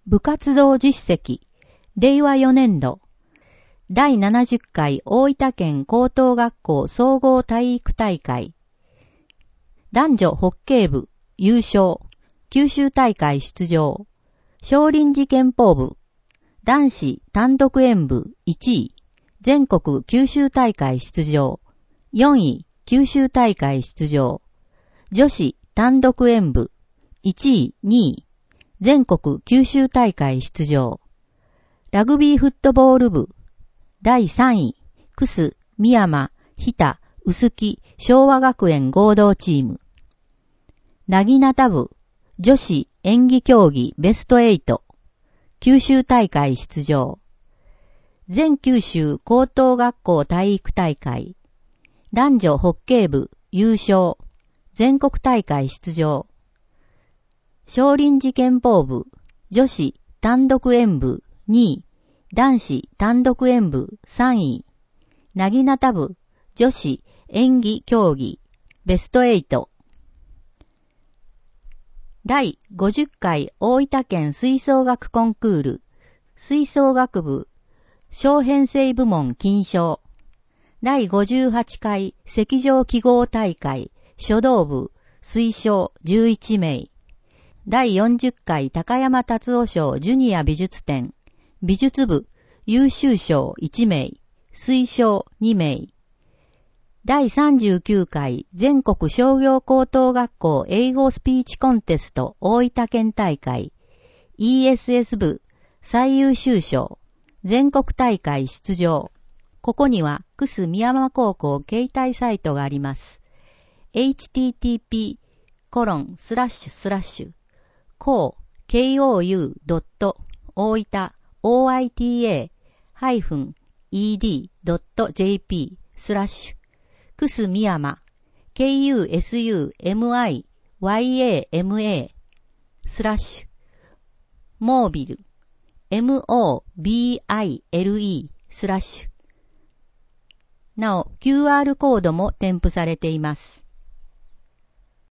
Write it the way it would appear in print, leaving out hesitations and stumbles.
部活動実績、令和4年度、第70回大分県高等学校総合体育大会、男女ホッケー部優勝、九州大会出場、少林寺拳法部、男子単独演部1位、全国九州大会出場、4位、九州大会出場、女子単独演部1位、2位、全国九州大会出場、ラグビーフットボール部、第3位、楠、美山、日田、臼木、昭和学園合同チーム、なぎなた部、女子演技競技ベスト8、九州大会出場。全九州高等学校体育大会。男女ホッケー部優勝。全国大会出場。少林寺拳法部、女子単独演部2位。男子単独演部3位。なぎなた部、女子演技競技ベスト8。第50回大分県吹奏楽コンクール、吹奏楽部、小編成部門金賞。第58回石上記号大会、書道部、推奨11名。第40回高山達夫賞ジュニア美術展、美術部、優秀賞1名、推奨2名。第39回全国商業高等学校英語スピーチコンテスト大分県大会 ESS 部最優秀賞全国大会出場。ここには楠美山高校携帯サイトがあります。http://kou.oita-ed.jp/ 楠美山 KUSUMIYAMA/ モービル MOBILE/ なお QR コードも添付されています。